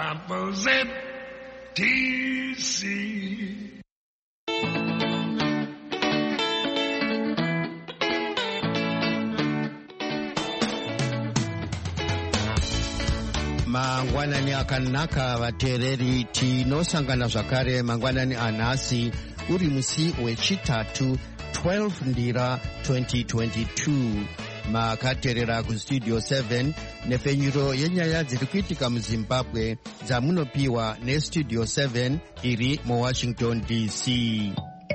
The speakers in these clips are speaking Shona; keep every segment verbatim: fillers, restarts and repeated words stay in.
samples M T C. Mangwanani akanaka vateereri, tinosangana zvakare mangwanani anhasi uri musi wechitatu twelve ndira twenty twenty-two. Makateerera kustudio seven nepfenyuro yenyaya dziri kuitika muzimbabwe dzamunopiwa nestudio seven iri muwashington D C.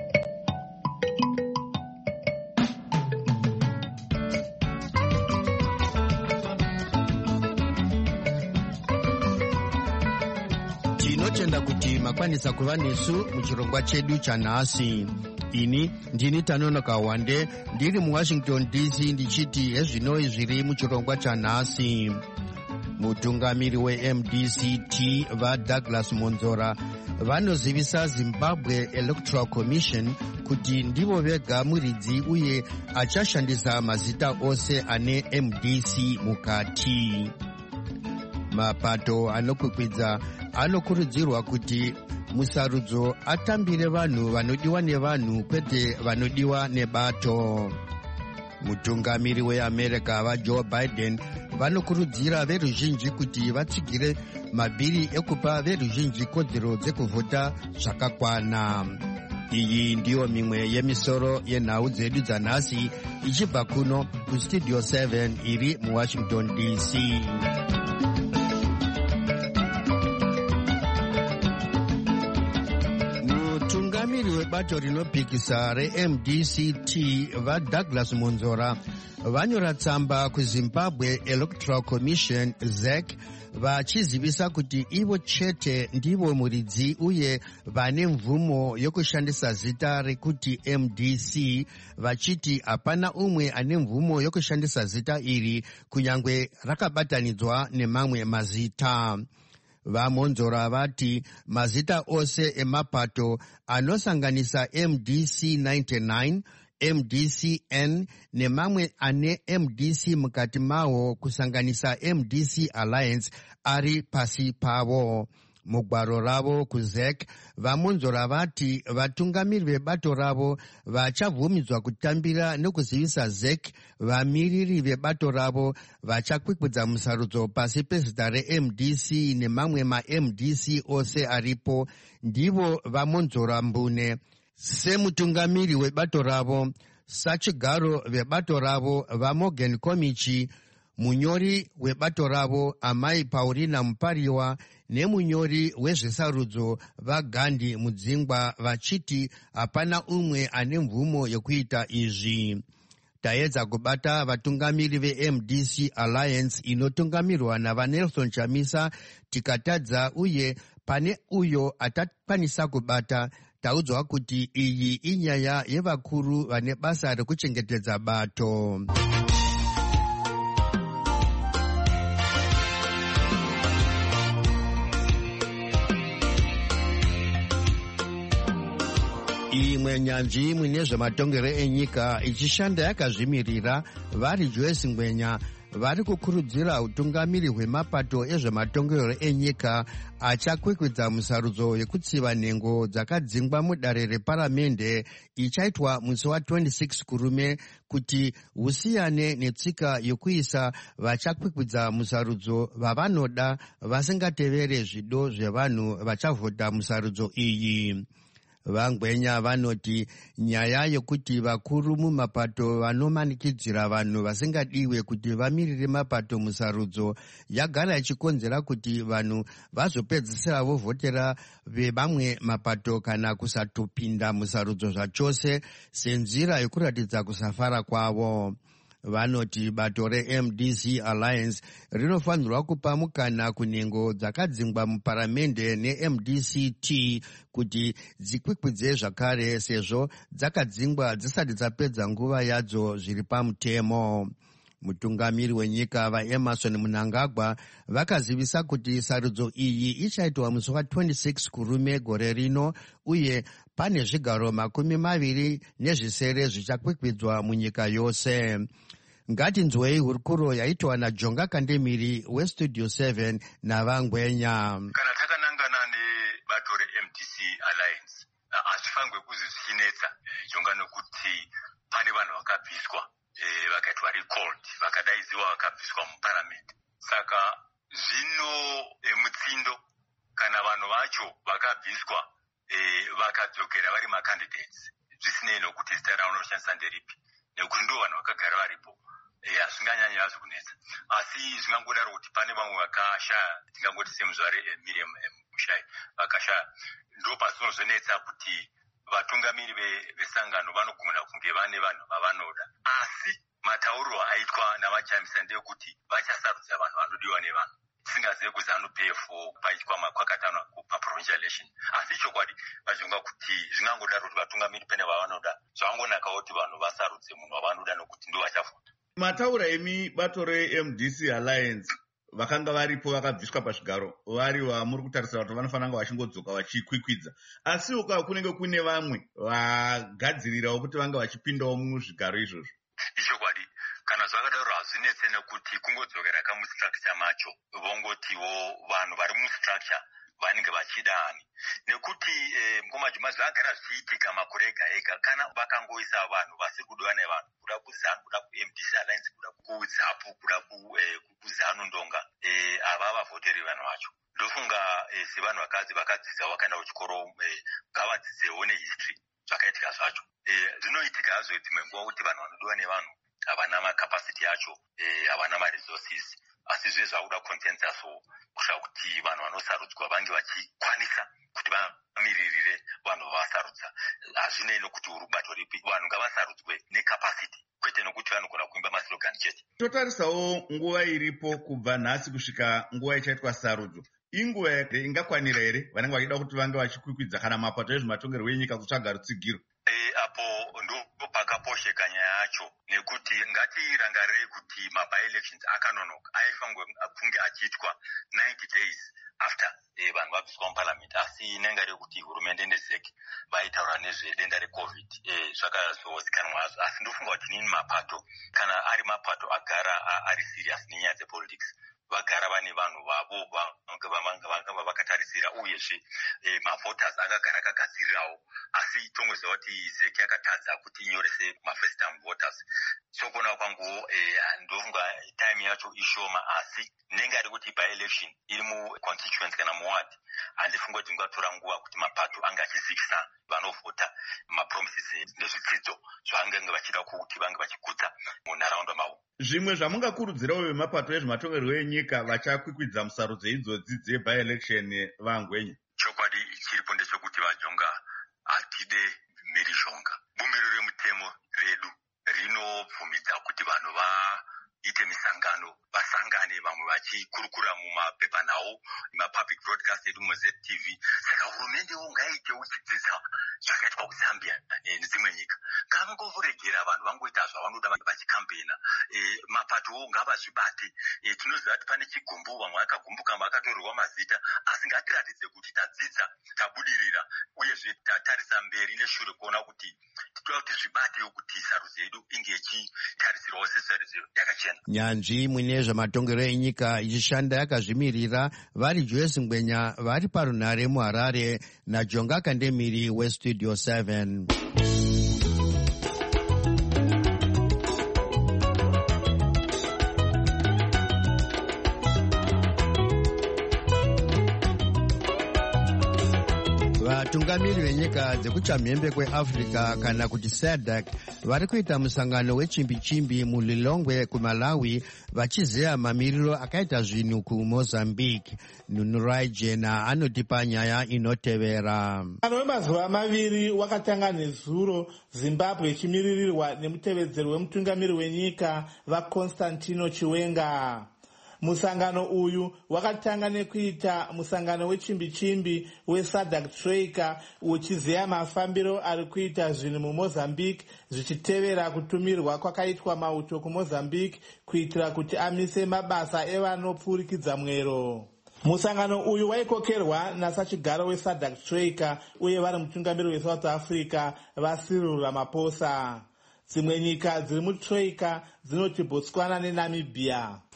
Tinotenda kuti makwanisa kuva nesu muchirongwa chedu chanhasi. Ini ndini Tanonoka Wande ndiri muwashington D C ndichiti hezvinoi zviri muchirongwa chanhasi. Mutungamiri we-M D C T vaDouglas Monzora vanozivisa Zimbabwe Electoral Commission kuti ndivo vega muridzi uye achashandisa mazita ose ane M D C mukati. Mapato anokwikwidza anokurudzirwa kuti musarudzo atambire vanhu vanodiwa nevanhu kwete vanodiwa nebato. Mutungamiri weAmerica vaJoe Biden vanokurudzira veruzhinji kuti vatsigire mabhiri ekupa veruzhinji kodzero dzekuvhota zvakakwana. Iyi ndiyo mimwe yemisoro yenhau dzedu dzanhasi ichibva kuno kustudio seven iri muwashington D C. Mutungamiri webato rinopikisa re-M D C T vaDouglas Monzora vanyora tsamba kuZimbabwe Electoral Commission Z E C vachizivisa kuti ivo chete ndivo muridzi uye vane mvumo yokushandisa zita rekuti M D C, vachiti hapana umwe ane mvumo yokushandisa zita iri kunyangwe rakabatanidzwa nemamwe mazita. VaMonzora vati mazita ose emapato anosanganisa M D C ninety-nine, M D C N nemamwe ane M D C mukati mawo kusanganisa M D C Alliance ari pasi pavo. Mugwaro ravo kuZ E C vaMonzora vati vatungamiri vebato ravo vachabvumidzwa kutambira nekuzivisa Z E C vamiriri vebato ravo vachakwikwidza musarudzo pasi pezita re-M D C nemamwe ma-M D C ose aripo ndivo vaMonzora mbune. Semutungamiri webato ravo, sachigaro vebato ravo vaMorgan Komichi, munyori webato ravo Amai Paulina Mupariwa nemunyori wezvesarudzo vaGandhi Mudzingwa vachiti hapana umwe ane mvumo yekuita izvi. Taedza kubata vatungamiri ve-M D C Alliance inotungamirwa navaNelson Chamisa tikatadza uye pane uyo atakwanisa kubata taudzwa kuti iyi inyaya yevakuru vane basa rekuchengetedza bato. Imwe nyanzvi mwine zvematongero enyika ichishanda yakazvimirira vari Joyce Ngwenya vari kukurudzira utungamiri hwemapato ezvematongero enyika achakwikwidza musarudzo yekutsiva nhengo dzakadzingwa mudare reparamende ichaitwa musi wa twenty-six kurume kuti husiyane netsika yokuisa vachakwikwidza musarudzo vavanoda vasingatevere zvido zvevanhu vachavhota musarudzo iyi. VaNgwenya vanoti nyaya yokuti vakuru mumapato vanomanikidzira vanhu vasingadiwe kuti vamirire mapato musarudzo yagara ichikonzera kuti vanhu vazopedzisira vovhotera vevamwe mapato kana kusatopinda musarudzo zvachose senzira yokuratidza kusafara kwavo. Vanoti bato re-M D C Alliance rinofanirwa kupa mukana kunhengo dzakadzingwa muparamende ne-M D C T kuti dzikwikwidze zvakare sezvo dzakadzingwa dzisati dzapedza nguva yadzo zviri pamutemo. Mutungamiri wenyika vaEmerson Mnangagwa vakazivisa kuti sarudzo iyi ichaitwa musi wa twenty-six kurume gore rino uye pane zvigaro makumi maviri nezvisere zvichakwikwidzwa munyika yose. Ngatinzwei hurukuro yaitwa naJonga Kandemiri weStudio seven naVaNgwenya. Kana zvakangwe kuzvichinetsa jonga nokuti pane vanhu vakabviswa vakaitwa recalled vakadaidziwa vakabviswa muparliament. Saka zvino mutsindo kana vanhu vacho vakabviswa vakadzokera vari macandidates zvisinei nokuti zita ravo rinoshandisa nderipi nekuti ndo vanhu vakagara varipo hazvinganyanyi hazvo kunetsa. Asi zvingangodaro kuti pane vamwe vakashaya tingangoti semuzvare Miriam Mushai vakashaya ndo pazinozonetsa kuti vatungamiri vesangano vanogona kunge vane vanhu vavanoda. Asi matauriro aitwa navachamisa ndeyekuti vachasarudza vanhu vanodiwa nevanhu singazive kuti ZANU-P F paitwa makwakatano paprovincial election. Asi chokwadi vajonga kuti zvingangodaro kuti vatungamiri pene vavanoda zvangonakawo kuti vanhu vasarudze munhu wavanoda nokuti ndo vachafunda. Mataura emi bato re-M D C Alliance vakanga varipo vakabviswa pazvigaro vari vamuri kutarisira kuti vanofanira vachingodzoka vachikwikwidza, asi uka kunenge kune vamwe vagadzirirawo kuti vanga vachipindawo muzvigaro izvozvo. Ichokwadi kana zvakadaro hazvinetse nekuti kungodzokera kamustructure macho vongotiwo vanhu vari mustructure vanenge vachidani nekuti ngoma juma zvagara zviitika makore ega ega kana vakangoisa vanhu vasiri kudiwa nevanhu kuda kuZANU kuda ku-M D C Alliance kuda kuZAPU kuda kuZANU ndonga ava vavhoteri vanhu vacho. Ndofunga sevanhu vakadzi vakadzidza vakaenda kuchikoro ngavadzidzewo nehistory zvakaitika zvacho. Zvinoitika hazvo dzimwe nguva kuti vanhu vanodiwa nevanhu havana macapacity acho havana maresources, asi zve zvakuda consensus kusvika kuti vanhu vanosarudzwa vange vachikwanisa kuti vamiririre vanhu vavasarudza. Hazvinei nokuti uri kubato ripi, vanhu ngavasarudzwe necapacity kwete nokuti vanogona kuimba maslogani chete. Totarisawo nguva iripo kubva nhasi kusvika nguva ichaitwa sarudzo, inguva ingakwanira here vanenge vachida kuti vange vachikwikwidza kana mapato ezvematongerwo enyika kutsvaga rutsigiro? Apo ndo pakaposheka nyaya yacho nekuti ngatirangarire kuti maby-elections akanonoka aifanirwa kunge achiitwa ninety days after vanhu vabviswa muparliament, asi nenga rekuti hurumende nezeki vaitaura nezvedenda recovid zvakazozikanwa hazvo. Asi ndofunga kuti nini mapato kana ari mapato agara ari serious nenyaya dzepolitics vagara vane vanhu vavo vanga vakatarisira uyezve mavoters akagara akagadzirirawo, asi tongoziva kuti zeki yakatadza kuti inyorese mafirst time voters. Sokona kwangu ndofunga time yacho ishoma, asi nenga ari kuti by-election iri mu-constituency kana muward handifunga kuti ingatora nguva kuti mapato anga achizivisa vanovhota mapromises nezvitsidzo zvavange vachida kuti vange vachigutsa munharaunda mavo. Zvimwe zvamungakurudzirawo vemapato ezvematongerwo enyika vachakwikwidza musarudzo idzodzi dzeby-election vangwenye? Chokwadi chiripo ndechekuti vajonga hatide mhirizhonga. Bumbiro remutemo redu rinobvumidza kuti vanhu vaite misangano, vasangane, vamwe vachikurukura mumapepanhau mapublic broadcast edu muZ T V. Saka hurumendewo ngaiite uchidzidza zvakaitwa kuZambia nedzimwe nyika. Ngavangoregera vanhu vangoita zvavanoda vachikampena. Mapatowo ngavazvibate. Tinoziva kuti pane chigumbu vamwe vakagumbuka vakatorerwa mazita, asi ngatiratidze kuti tadzidza tabudirira uyezve tatarisa mberi neshure kuona kuti titoda kuti zvibatewo kuti sarudzo yedu inge ichitarisirawo sesarudzo yakachena. Nyanzvi mwine zvematongerwo enyika ichishanda yakazvimirira vari Joyce Ngwenya vari parunhare muHarare naJonga Kandemiri weStudio seven. Vatungamiri venyika dzekuchamhembe kweAfrica kana kuti SADC vari kuita musangano wechimbi-chimbi muLilongwe kuMalawi vachizeya mamiriro akaita zvinhu kuMozambique. Nunurai Jena anotipa nyaya inotevera. Musangano wemazuva maviri wakatanga nezuro Zimbabwe ichimiririrwa nemutevedzeri wemutungamiri wenyika vaConstantino Chiwenga. Musangano uyu wakatanga nekuita musangano wechimbi-chimbi weSADC Troika uchizeya mafambiro ari kuita zvinhu muMozambique zvichitevera kutumirwa kwakaitwa mauto kuMozambique kuitira kuti amise mabasa evanopfurikidza mwero. Musangano uyu waikokerwa nasachigaro weSADC Troika uye vari mutungamiri weSouth Africa vaCyril Ramaphosa. Dzimwe nyika dziri muTroika dzinoti Botswana neNamibia.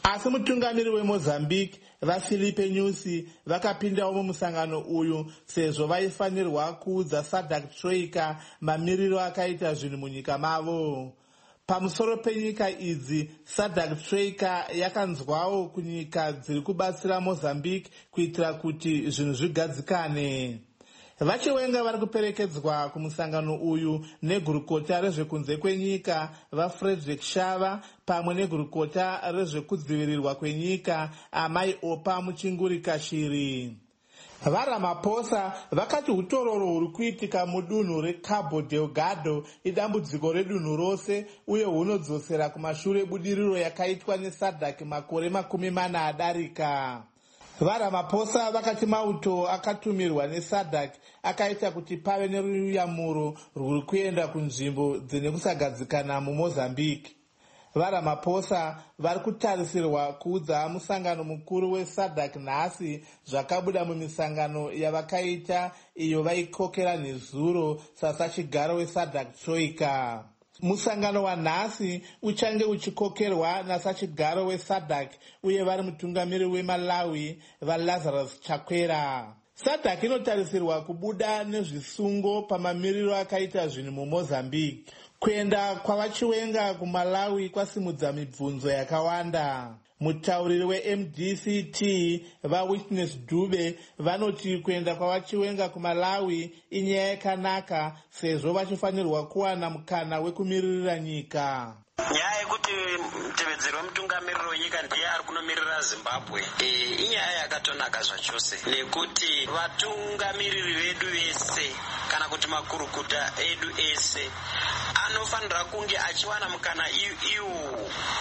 Asi mutungamiri weMozambique vaFilipe Nyusi vakapindawo mumusangano uyu sezvo vaifanirwa kuudza SADC Troika mamiriro akaita zvinhu munyika mavo. Pamusoro penyika idzi, SADC Troika yakanzwawo kunyika dziri kubatsira Mozambique kuitira kuti zvinhu zvigadzikane. Vachiwenga vari kuperekedzwa kumusangano uyu negurukota rezvekunze kwenyika vaFrederick Shava pamwe negurukota rezvekudzivirirwa kwenyika Amai Opa Muchinguri Kashiri. VaRamaphosa vakati utororo huri kuitika mudunhu reCabo Delgado idambudziko redunhu rose uye hunodzosera kumashure budiriro yakaitwa neSADC makore makumi mana adarika. VaRamaphosa vakati mauto akatumirwa neSADC akaita kuti pave neruyamuro rwuri kuenda kunzvimbo dzine kusagadzikana muMozambique. VaRamaphosa vari kutarisirwa kuudza musangano mukuru weSADC nhasi zvakabuda mumisangano yavakaita iyo vaikokera nezuro sasachigaro weSADC Troika. Musangano wanhasi uchange uchikokerwa nasachigaro weSADC uye vari mutungamiri weMalawi vaLazarus Chakwera. SADC inotarisirwa kubuda nezvisungo pamamiriro akaita zvinhu muMozambique. Kuenda kwavachiwenga kuMalawi kwasimudza mibvunzo yakawanda. Mutauriri weM D C T vaWitness Dube vanoti kuenda kwavachiwenga kuMalawi inyaya yakanaka sezvo vachifanirwa kuwana mukana wekumiririra nyika. Nyaya yekuti mutevedzeri wemutungamiriri wenyika ndiye ari kunomirira Zimbabwe e, inyaya yakatonaka zvachose nekuti vatungamiriri vedu vese kana kuti makurukuta edu ese anofanira kunge achiwana mukana iwo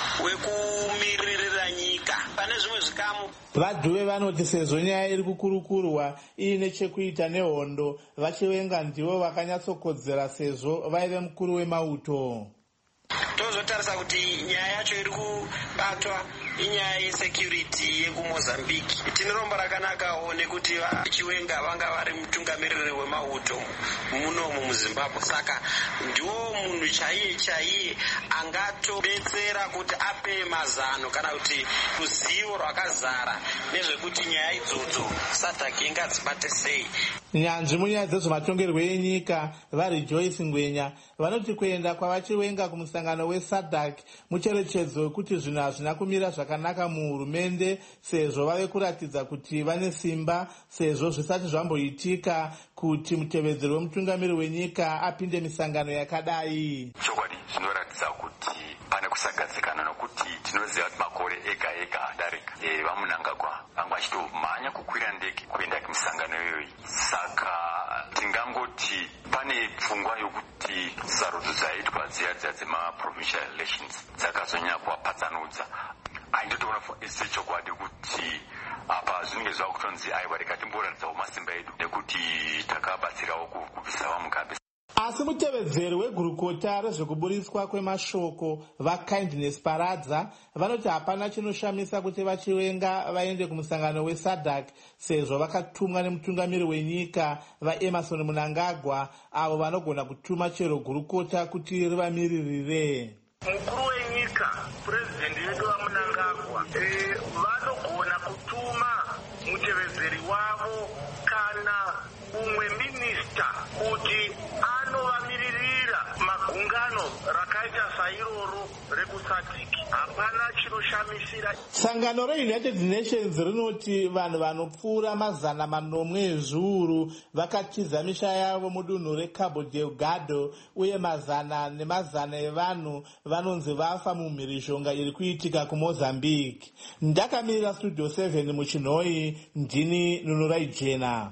wekumiririra nyika pane zvimwe zvikamu. VaDhuve vanoti sezvo nyaya iri kukurukurwa iine chekuita nehondo, vachiwenga ndivo vakanyatsokodzera sezvo vaive mukuru wemauto. Tozotarisa kuti nyaya yacho iri kubatwa inyaya yesecurity yekuMozambique. Tine rombo rakanakawo nekuti vachiwenga vanga vari mutungamiriri wemauto munomu muZimbabwe, saka ndiwo munhu chaiye chaiye angatobetsera kuti ape mazano kana kuti ruzivo rwakazara nezvekuti nyaya idzodzo SADC ingadzibate sei. Nyanzvi munyaya dzezvematongerwo enyika vari Joyce Ngwenya vanoti kuenda kwavachiwenga kumusangano weSADC mucherechedzo wekuti zvinhu hazvina kumira zvakanaka muhurumende sezvo vave kuratidza kuti vane simba sezvo zvisati zvamboitika kuti mutevedzeri wemutungamiri wenyika apinde misangano yakadai. Chokwadi zvinoratidza kuti pane kusagadzikana nokuti tinoziva kuti makore ega ega adarika e, vamunangagwa vanga vachitomhanya kukwira ndege kuenda kumisangano iyoyi. Saka tingangoti pane pfungwa yokuti sarudzo dzaitwa dziya dziya dzemaprovincial elections dzakazonyanya kuvapatsanudza. Aindotoona isi chokwadi kuti apa zvinenge zvava kutonzi aiwa rekatimboratidzawo masimba edu nekuti takabatsirawo kubvisa vamugabe. Asi mutevedzeri wegurukota rezvekuburiswa kwemashoko vaKindness Paradza vanoti hapana chinoshamisa kuti vachiwenga vaende kumusangano weSADC sezvo vakatumwa nemutungamiri wenyika vaEmerson Mnangagwa avo vanogona kutuma chero gurukota kuti rivamiririre. Mukuru wenyika purezidendi wedu vaMnangagwa e, vanogona kutuma mutevedzeri wavo kana umwe minista kuti anovamiririra magungano rakaita sairoro rekusadiki. Hapana chinoshamisira. Sangano reUnited Nations rinoti vanhu vanopfuura mazana manomwe ezviuru vakatiza misha yavo mudunhu reCabo Delgado uye mazana nemazana evanhu vanonzi vafa mumhirizhonga iri kuitika kuMozambique. Ndakamirira Studio seven muchinhoi, ndini Nunurai Jena.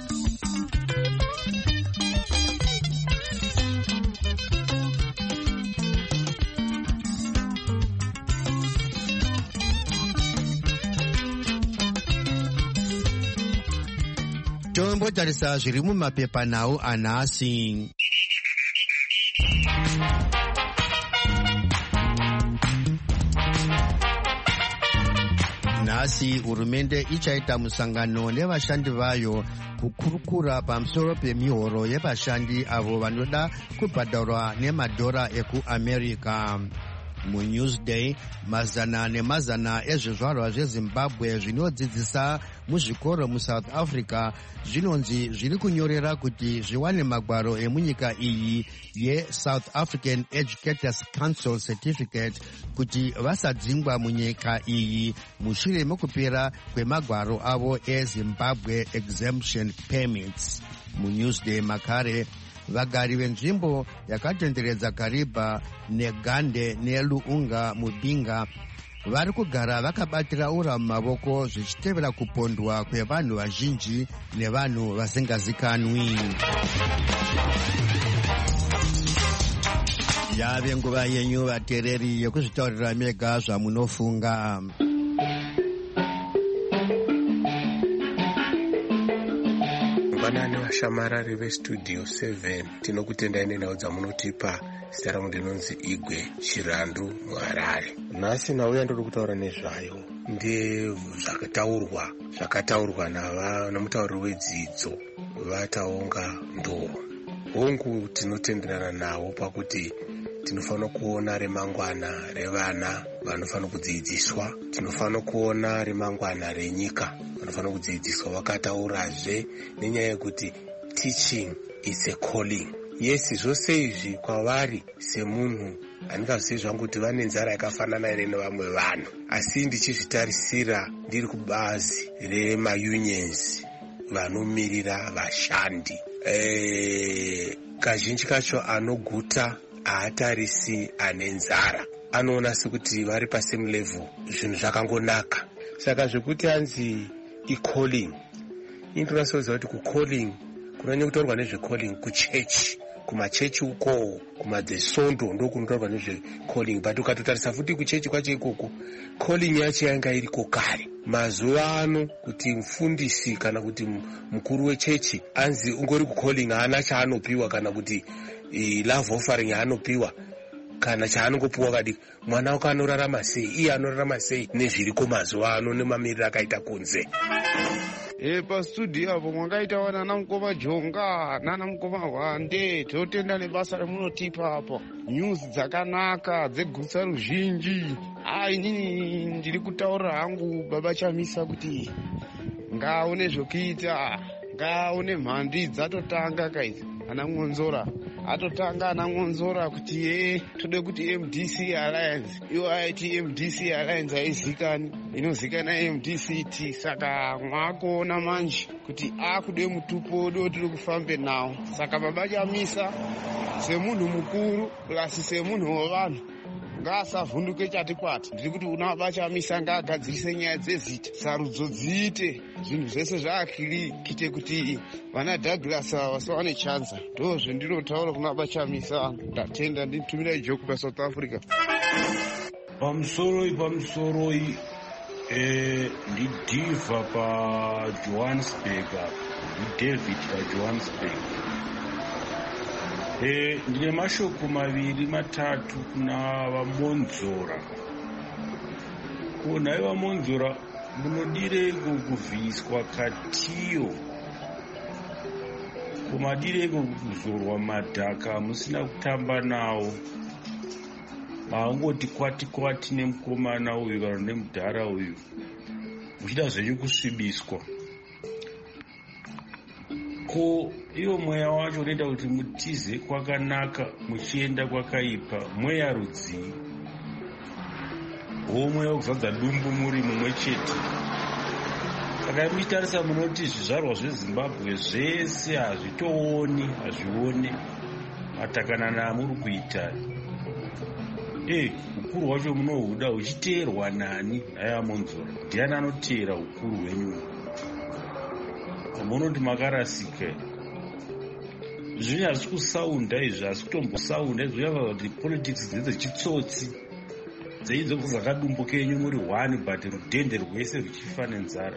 Tombotarisa zviri mumapepanhau anhasi. Nhasi hurumende ichaita musangano nevashandi vayo kukurukura pamusoro pemihoro yevashandi avo vanoda kubhadharwa nemadhora ekuAmerica. muNewsday mazana nemazana ezvizvarwa zvezimbabwe zvinodzidzisa muzvikoro musouth africa zvinonzi zviri kunyorera kuti zviwane magwaro emunyika iyi yeSouth African Educators Council Certificate kuti vasadzingwa munyika iyi mushure mekupera kwemagwaro avo eZimbabwe Exemption Permits. muNewsday makare vagari venzvimbo yakatenderedza Kariba neGande neLuunga Mubinga vari kugara vakabatira ura mumavoko zvichitevera kupondwa kwevanhu vazhinji nevanhu vasingazikanwi. Yave nguva yenyu vateereri yekuzvitaurira mega zvamunofunga. Vanani vashamarari vestudio seven tinokutendai nenhau dzamunotipa. Zita rangu ndinonzi Igwe Chirandu muHarare. Nhasi nauya ndiri kutaura nezvayo ndezvakataurwa zvakataurwa namutauriri wedzidzo vataunga ndoro. Hongu tinotenderana nawo pakuti tinofanira kuona remangwana revana vanofanira kudzidziswa, tinofanira kuona remangwana renyika vanofanira kudzidziswa. Vakataurazve nenyaya yekuti teaching is a calling. Yes, zvose izvi kwavari semunhu handingazivi zvangu kuti vane nzara yakafanana here nevamwe vanhu, asi ndichizvitarisira ndiri kubazi remaunions vanomirira vashandi. E, kazhinji kacho anoguta haatarisi ane nzara, anoona sekuti vari pasame level, zvinhu zvakangonaka. Saka zvekuti hanzi i-calling, indinonasoziva kuti ku-calling kunonyanya kutaurwa nezve-calling kuchechi, kumachechi uko kumadzesondo ndo kunotaurwa nezve-calling. But ukatotarisa futi kuchechi kwacho ikoko calling yacho yanga iriko kare. Mazuva ano kuti mufundisi kana kuti mukuru wechechi anzi ungori ku-calling haana chaanopiwa kana kuti e, love offering haanopiwa kana chaanongopiwa kadi mwana wako anorarama sei, iye anorarama sei nezviriko mazuva ano nemamiriro akaita kunze. E pastudio apo mwakaitawa nana mukoma Jonga nana mukoma Hwande, totenda nebasa remunotipa apo, news dzakanaka dzegutsa ruzhinji. Ai inini ndiri kutaura hangu baba Chamisa kuti ngaone zvokuita, ngaone mhandi dzatotanga kaizi ana Ngonzora atotanga ana Ngonzora kuti ye tode kuti M D C Alliance iwo aiti M D C Alliance aizikani inozikana M D C T. Saka mwakuona manje kuti akude mutupo do tiri kufambe nawo. Saka baba Chamisa semunhu mukuru plus semunhu wevanhu ngaasavhunduke chati kwati. Ndiri kuti una baba Chamisa ngaagadzirise nyaya dzezita, sarudzo dziite, zvinhu zvese zvaakili kite kuti vana Douglas vasawane chanza. Ndo zvendinotaura kuna baba Chamisa. Ndatenda nditumira ijoku paSouth Africa. Pamusoro pamusoro eh ndidiva paJohannesburg, ndiDavid paJohannesburg. Eh ndine mashoko maviri matatu kuna vaMonzora. Kuna vaMonzora munodireko kuvhiswa katiyo, kumadireko kuzorwa madhaka musina kutamba nawo, maangoti kwati kwati nemukomana uyu kana nemudhara uyu muchida zvenyu kusvibiswa. Ko iwo mweya wacho unoita kuti mutize kwakanaka muchienda kwakaipa, mweya rudzii. Wo mweya wekuzadza dumbu muri mumwe chete. Saka muchitarisa munoti zvizvarwa zveZimbabwe zvese hazvitooni, hazvione matakanana amuri kuita. Eh, ukuru hwacho munohuda uchiteerwa nani? Haya Monzora, ndiani anoteera ukuru hwenyu? Munoti makarasika. Zvinhu hazvi kusaunda izvi, hazvi kutombosaunda izvi, zvinova kuti politics dzedzechitsotsi dzeidzo dzakadumbuka yenyu muri one but rudhende rwese ruchifa nenzara.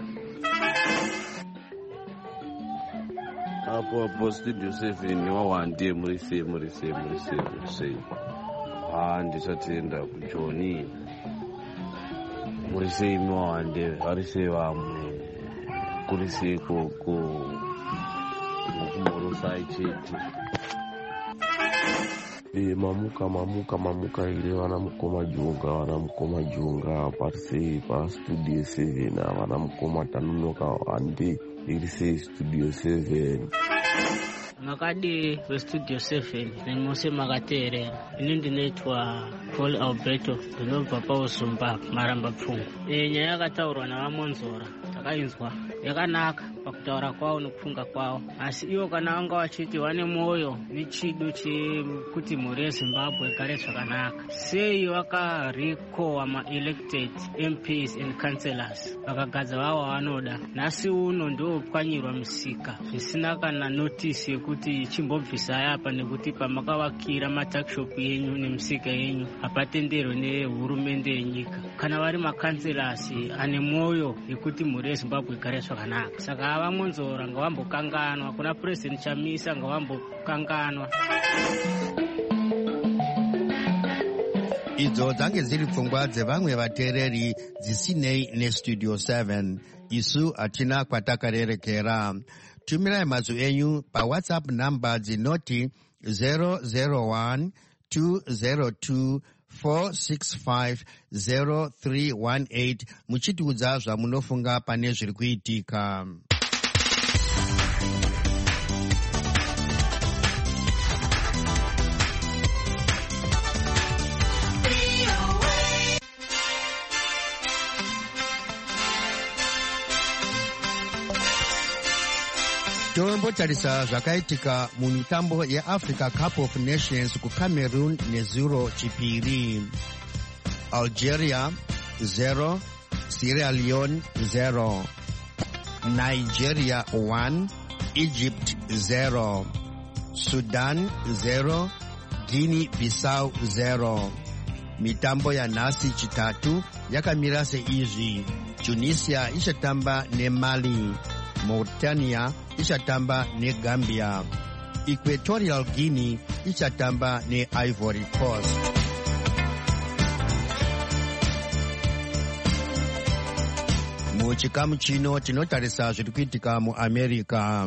Apo apo studio seven wawande muri sei muri sei muri sei muri sei. Ah, ndichatenda kuJoni. Muri sei mwawande vari sei vamwe kuri sei koko mukumorosai chete. e, mamuka mamuka mamuka ile vanamukoma junga vanamukoma parise pastudio seven vanamukoma tanunoka wande irise studio seven makadi westudio seven nemose makatere ini ndinoitwa Paul Alberto ndinobva pausumba maramba pfungu. E, nyaya yakataurwa navamonzora takainzwa yakanaka pakutaura kwavo nokufunga kwavo, asi ivo kana vanga vachiti vane mwoyo nechido chekuti mhuri yeZimbabwe igare zvakanaka, sei vakarikowa ma-elected M Ps and councillors vakagadza vavo vanoda, nhasi uno ndopwanyirwa misika zvisina kana notisi yekuti chimbobvisai apa nekuti pamakavakira matakshop yenyu nemisika yenyu hapatenderwe nehurumende yenyika. Kana vari makanselors ane mwoyo yekuti mhuri yeZimbabwe igare zvakanaka, saka vamonzora ngavambokanganwa, kuna president Chamisa ngavambokanganwa. Idzo dzange dziri pfungwa dzevamwe vateereri dzisinei nestudio seven. Isu hatina kwatakarerekera. Tumirai mazwi enyu pawhatsapp namba dzinoti zero zero one two zero two four six five zero three one eight muchitiudza zvamunofunga pane zviri kuitika. Tombotarisa zvakaitika mumitambo yeAfrica Cup of Nations kuCameroon nezuro chipiri. Algeria zero, Sierra Leone zero, Nigeria one, Egypt zero, Sudan zero, Guinea-Bissau zero. Mitambo ya nasi chitatu yakamira seizvi: Tunisia ichatamba neMali, Mauritania ichatamba neGambia, Equatorial Guinea ichatamba neIvory Coast. Muchikamu chino tinotarisa zviri kuitika muAmerica.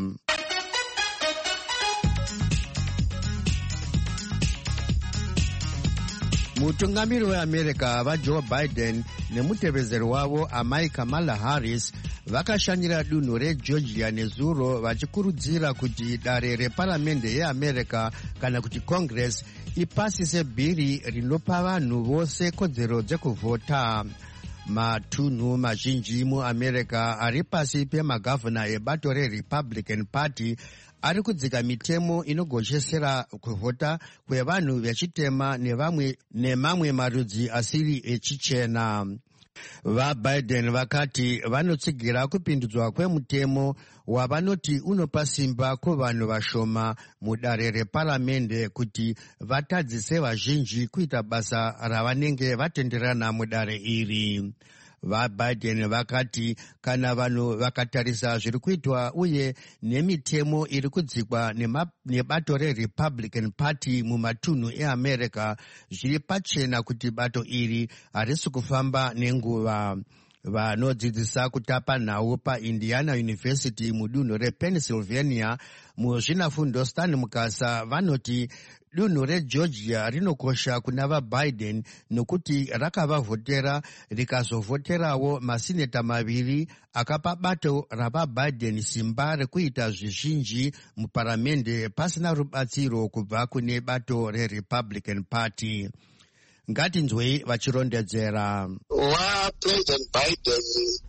Mutungamiri weAmerica vaJoe Biden nemutevedzeri wavo amai Kamala Harris vakashanyira dunhu reGeorgia nezuro vachikurudzira kuti dare reparamende yeAmerica kana kuti Congress ipasise bhiri rinopa vanhu vose kodzero dzekuvhota. Matunhu mazhinji muAmerica ari pasi pemagavhana ebato reRepublican Party ari kudzika mitemo inogochesera kuvhota kwevanhu vechitema nevamwe nemamwe marudzi asiri echichena. VaBiden vakati vanotsigira kupindudzwa kwemutemo wavanoti unopa simba kuvanhu vashoma mudare reparamende kuti vatadzise vazhinji kuita basa ravanenge vatenderana mudare iri. VaBiden vakati kana vanhu vakatarisa zviri kuitwa uye nemitemo iri kudzikwa nebato reRepublican Party mumatunhu eAmerica, zviri pachena kuti bato iri harisi kufamba nenguva. Vanodzidzisa kutapa nhau paIndiana University mudunhu rePennsylvania muzvinafundo Stan Mukasa vanoti dunhu reGeorgia rinokosha kuna vaBiden nokuti rakavavhotera rikazovhoterawo masineta maviri akapa bato ravaBiden simba rekuita zvizhinji muparamende pasina rubatsiro kubva kune bato reRepublican Party. Ngatinzwei vachirondedzera. WaPresident Biden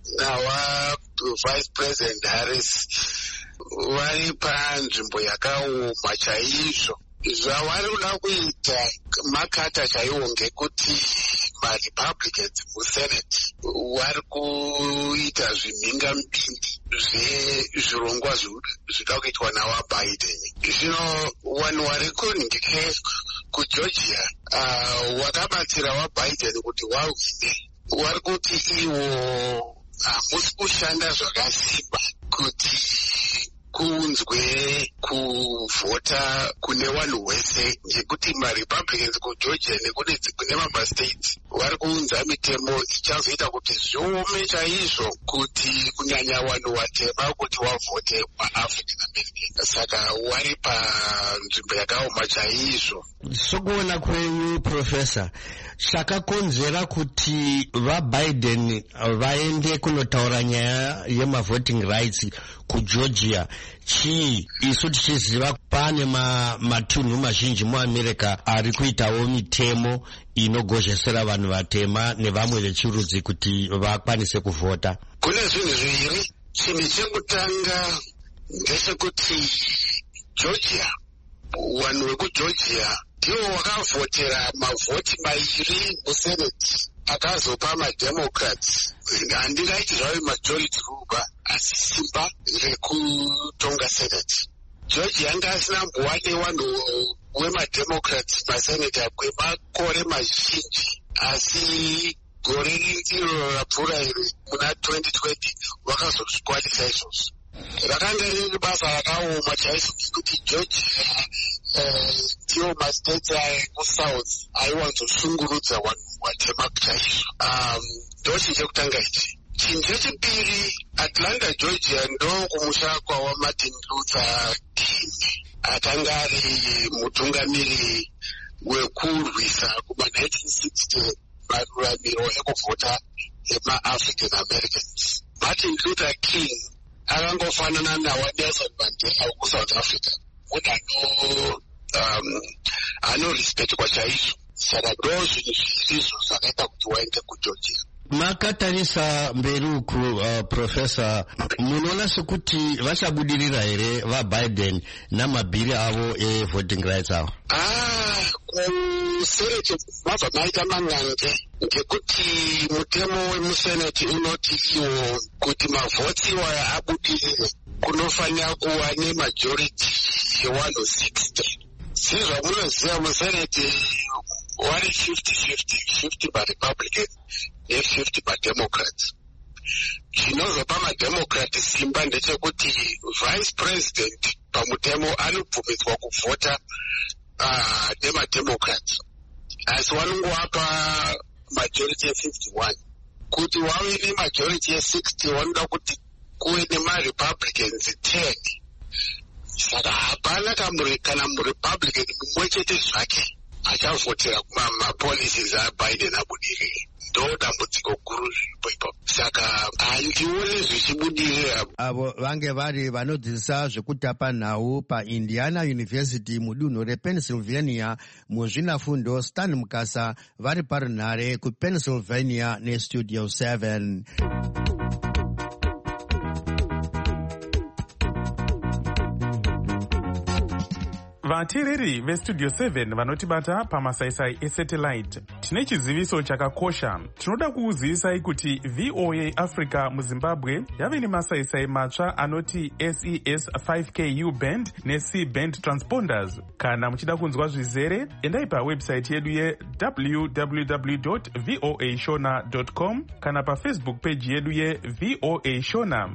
nawaVice President Harris vari panzvimbo yakaoma chaizvo. Zvavari kuda kuita makata chaiwo ngekuti maRepublicans muSenate vari kuita zvimhingamupindi zvezvirongwa zvinoda kuitwa nawaBiden. Zvino vanhu vari kundike kuGeorgia uh, wakabatsira waBiden kuti wawine vari kuti iwo hamusi kushanda zvakasimba kuti kunzwe kuvhota kune vanhu wese, ngekuti marepublicans kugeorgia nekune mamastates vari kuunza mitemo ichazoita kuti zviome chaizvo kuti kunyanya vanhu vatema kuti vavhote maafrican american. Saka wari panzvimbo yakaoma chaizvo. Sokuona kwenyu Profesa, chakakonzera kuti vaBiden vaende kunotaura nyaya yemavoting rights kugeorgia chii? Isu tichiziva pane matunhu mazhinji muAmerica ari kuitawo mitemo inogozhesera vanhu vatema nevamwe vechirudzi kuti vakwanise kuvhota. Kune zvinhu zviviri. Chinhu chekutanga ndechekuti Georgia, vanhu vekugeorgia ndivo vakavhotera mavhoti mairi musenate akazopa mademocrats. Handingaiti zvave majority ruler, asi simba rekutonga senate. Georgia yanga asina mbowane vanhu vemademocrats masenata kwemakore mazhinji, asi gore riro rapfuura iri muna twenty twenty vakazozvikwanisa izvozvo. Rakanga riri basa rakaoma chaizvo kuti Georgia ndiwo mastates ekusouth aiwanzoshungurudza vanhu vatema chaizvo. Ndo chekutanga ichi. Chinhu chechipiri, Atlanta, Georgia ndo kumusha kwawa Martin Luther King, akanga ari mutungamiri wekurwisa kuma nineteen sixty maruramiro ekuvhota emaAfrican Americans. Martin Luther King akangofanana nawaNelson Mandela wekusouth Africa, munhu ano um, anorespektwa chaizvo. Saka ndo zvinhu zvirizvo zvakaita kuti waende kugeorgia. Makatarisa mberi uku, uh, Profesa, munoona sekuti vachabudirira here vaBiden namabhiri avo evoting rights avo? Ah, kusenate mabva maita man'ange, ngekuti mutemo wemusenate unoti iwo kuti mavhoti iwaya abudirire kunofanira kuva nemajority ye-one sixty. Sezvamunoziva musenate vari fifty fifty, fifty maRepublican ne-fifty maDemocrats. Zvinozopa maDemocrat simba ndechekuti vice president pamutemo anobvumidzwa kuvhota uh, nemaDemocrats, asi vanongovapa majority ye-fifty-one. Kuti wave nemajority ye-sixty vanoda kuti kuve nemaRepublicans ten. Saka hapana kana muRepublican mumwe chete zvake achavhotera kumapolicies aBiden abudirire. Ndo dambudziko guru zviripo ipapo. Saka handione zvichibudirira. Avo vange vari vanodzidzisa zvekutapa nhau paIndiana University mudunhu rePennsylvania muzvinafundo Stan Mukasa vari parunhare kuPennsylvania neStudio seven. Vateereri veStudio seven vanotibata pamasaisai esatellite, tine chiziviso chakakosha. Tinoda kuuzivisai kuti V O A Africa muZimbabwe yave nemasaisai matsva anoti S E S five K U band neC band transponders. Kana muchida kunzwa zvizere, endai pawebsite yedu ye w w w dot voa shona dot com kana paFacebook page yedu ye V O A Shona.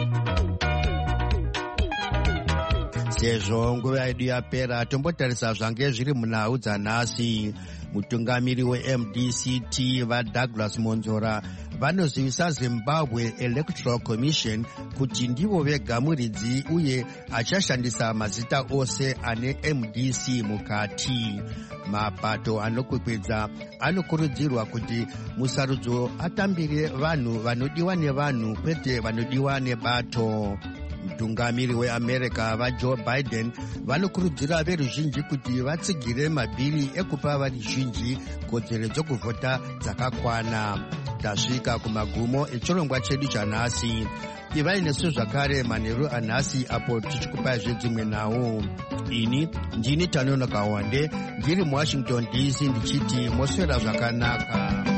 Sezvo nguva yedu yapera, tombotarisa zvange zviri munhau dzanhasi. Mutungamiri weM D C T vaDouglas Monzora vanozivisa Zimbabwe Electoral Commission kuti ndivo vega muridzi uye achashandisa mazita ose ane M D C mukati. Mapato anokwikwidza anokurudzirwa kuti musarudzo atambire vanhu vanodiwa nevanhu kwete vanodiwa nebato. Mutungamiri weAmerica vaJoe Biden vanokurudzira veruzhinji kuti vatsigire mabhiri ekupa varuzhinji kodzero dzokuvhota dzakakwana. Tasvika kumagumo echirongwa chedu chanhasi. Ivai nesu zvakare manheru anhasi apo tichikupai zvedzimwe nhau. Ini ndini Tanonoka Wande ndiri muWashington D C ndichiti moswera zvakanaka.